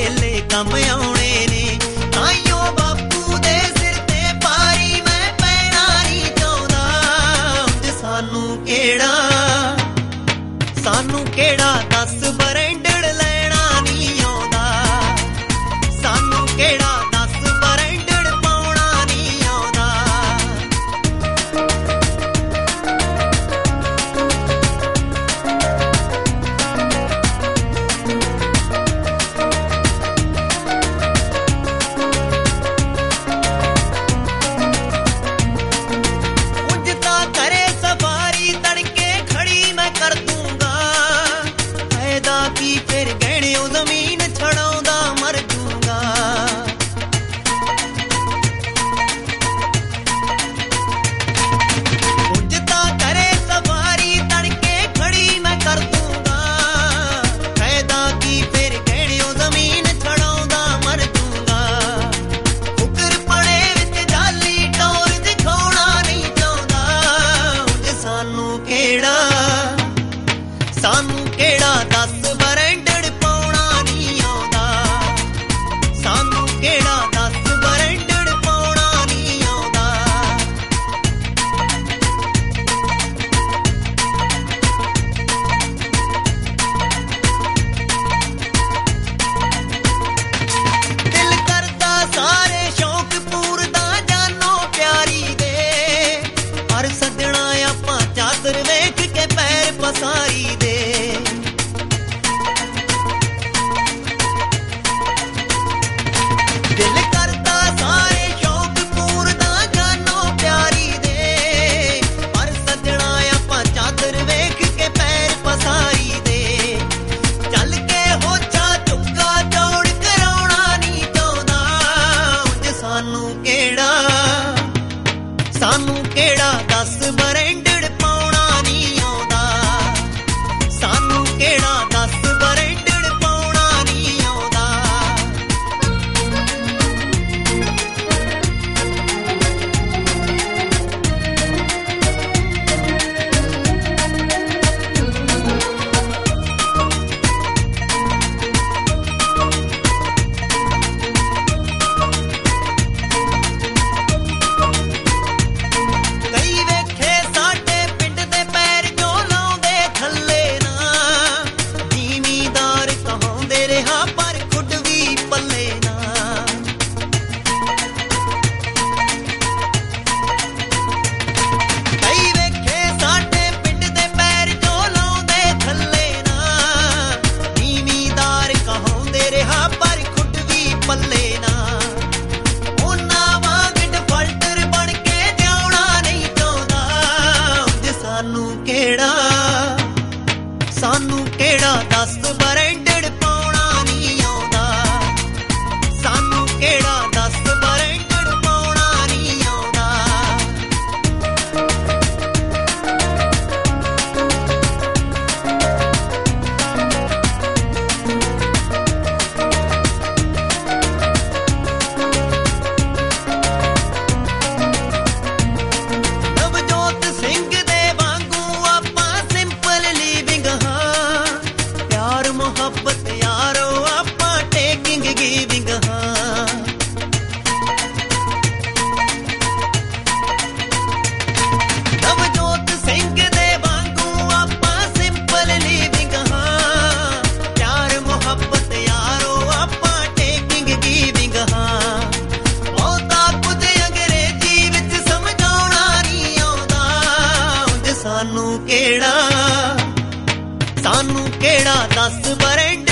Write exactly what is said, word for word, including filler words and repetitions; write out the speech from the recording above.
ਵੇਲੇ ਕੰਮ ਆਉਣੇ ਨੇ। ਤਾਈਓ ਬਾਪੂ ਦੇ ਸਿਰ ਤੇ ਪਾਰੀ ਮੈਂ ਪੈਣਾ ਨਹੀਂ ਚਾਹੁੰਦਾ। ਉਂਝ ਸਾਨੂੰ ਕਿਹੜਾ ਸਾਨੂੰ ਕਿਹੜਾ ਦਸ ਬਰੈਂਡਡ ਲੈਣਾ ਨਹੀਂ ਆਉਂਦਾ। ਸਾਨੂੰ ਕਿਹੜਾ ਦਸ ਬਰੈਂਡਡ ਪਾਉਣਾ ਨਹੀਂ ਆਉਂਦਾ। ਉਂਝ ਤਾਂ ਕਰੇ ਸਫਾਰੀ ਤੜਕੇ ਖੜੀ ਮੈਂ ਕਰ ਦੂੰਗਾ। ਫਾਇਦਾ ਕੀ ਫਿਰ ਗਹਿਣਿਓ ਜ਼ਮੀਨ ਛਡਾਉਂਦਾ ਮਰ ਜੂੰਗਾ। ਉਂਝ ਤਾਂ ਕਰੇ ਸਫਾਰੀ ਤੜਕੇ ਖੜੀ ਮੈਂ ਕਰ ਦੂੰਗਾ। ਫਾਇਦਾ ਕੀ ਫਿਰ ਗਹਿਣਿਓ ਜ਼ਮੀਨ ਛਡਾਉਂਦਾ ਮਰ ਜੂੰਗਾ। ਫੁਕਰ ਪੜੇ ਵਿੱਚ ਜਾਲੀ ਟੌਰ ਦਿਖਾਉਣਾ ਨਹੀਂ ਚਾਹੁੰਦਾ। ਉਂਝ ਸਾਨੂੰ ਕਿਹੜਾ ਸਾਨੂੰ ਕਿਹੜਾ ਦਸ ਬਰੈਂਡਡ ਪਾਉਣਾ ਨਹੀਂ ਆਉਂਦਾ। ਸਾਨੂੰ ਕਿਹੜਾ ਦਸ ਬਰੈਂਡਡ ਪਾਉਣਾ ਨਹੀਂ ਆਉਂਦਾ। ਦਿਲ ਕਰਦਾ ਸਾਰੇ ਸ਼ੌਕ ਪੂਰਦਾ ਜਾਨੋ ਪਿਆਰੀ ਦੇ। ਪਰ ਸੱਜਣਾ ਆਪਾਂ ਚਾਦਰ ਵੇਖ ਕੇ ਪੈਰ ਪਸਾਰੀ ਦੇ। ਦਿਲ ਕਰਦਾ ਸਾਰੇ ਸ਼ੌਕ ਪੂਰਦਾ ਜਾਨੋ ਪਿਆਰੀ ਦੇ। ਪਰ ਸੱਜਣਾ ਆਪਾਂ ਚਾਦਰ ਵੇਖ ਕੇ ਪੈਰ ਪਸਾਰੀ ਦੇ। ਚੱਲ ਕੇ ਹੋਛਾ ਚੁੱਕਾ ਚੌੜ ਕਰਾਉਣਾ ਨਹੀਂ ਚਾਹੁੰਦਾ। ਉਂਝ ਸਾਨੂੰ ਕਿਹੜਾ ਸਾਨੂੰ ਕਿਹੜਾ ਦਸ ਬਰੈਂਡਡ ਪਾਉਣਾ ਨਹੀਂ ਆਉਂਦਾ। ਸਾਨੂੰ ਕਿਹੜਾ ਦਸ ਬਰੈਂਡਡ ਪਾਉਣਾ ਨਹੀਂ ਆਉਂਦਾ। ਕਈ ਵੇਖੇ ਸਾਡੇ ਪਿੰਡ ਦੇ ਪੈਰ ਜੋ ਲਾਉਂਦੇ ਥੱਲੇ ਨਾ। ਜ਼ਿਮੀਂਦਾਰ ਕਹਾਉਂਦੇ ਰਿਹਾ ਪਰ ਖੁੱਡ ਵੀ ਪੱਲੇ ਨਾ। ਕਈ ਵੇਖੇ ਸਾਡੇ ਪਿੰਡ ਦੇ ਪੈਰ ਜੋ ਲਾਉਂਦੇ ਥੱਲੇ ਨਾ। ਜ਼ਿਮੀਂਦਾਰ ਕਹਾਉਂਦੇ ਰਿਹਾ ਪਰ ਖੁੱਡ ਵੀ ਪੱਲੇ ਨਾ। ਉਹਨਾਂ ਵਾਂਗ ਡਿਫਾਲਟਰ ਬਣ ਕੇ ਜਿਉਣਾ ਨਹੀਂ ਚਾਹੁੰਦਾ। ਉਂਝ ਸਾਨੂੰ ਕਿਹੜਾ ਸਾਨੂੰ ਕਿਹੜਾ ਦਸ ਬਰੈਂਡਡ ਪਾਉਣਾ ਨਹੀਂ ਆਉਂਦਾ। ਸਾਨੂੰ ਕਿਹੜਾ ਦਸ ਬਰੈਂਡਡ ਪਾਉਣਾ ਨਹੀਂ ਆਉਂਦਾ। ਨਵਜੋਤ ਸਿੰਘ ਦੇ ਵਾਂਗੂ ਆਪਾਂ ਸਿੰਪਲ ਲਿਵਿੰਗ ਹਾਂ। ਪਿਆਰ ਮੁਹੱਬਤ ਯਾਰੋ ਆਪਾਂ ਟੇਕਿੰਗ ਗਿਵਿੰਗ ਹਾਂ। ਨਵਜੋਤ ਸਿੰਘ ਦੇ ਵਾਂਗੂ ਆਪਾਂ ਸਿੰਪਲ ਲਿਵਿੰਗ ਹਾਂ। ਪਿਆਰ ਮੁਹੱਬਤ ਯਾਰੋ ਆਪਾਂ ਟੇਕਿੰਗ ਗਿਵਿੰਗ ਹਾਂ। ਬਹੁਤਾ ਕੁਝ ਅੰਗਰੇਜ਼ੀ ਵਿੱਚ ਸਮਝਾਉਣਾ ਨਹੀਂ ਆਉਂਦਾ। ਉਂਝ ਸਾਨੂੰ ਕਿਹੜਾ ਸਾਨੂੰ ਕਿਹੜਾ ਦਸ ਬਰੈਂਡ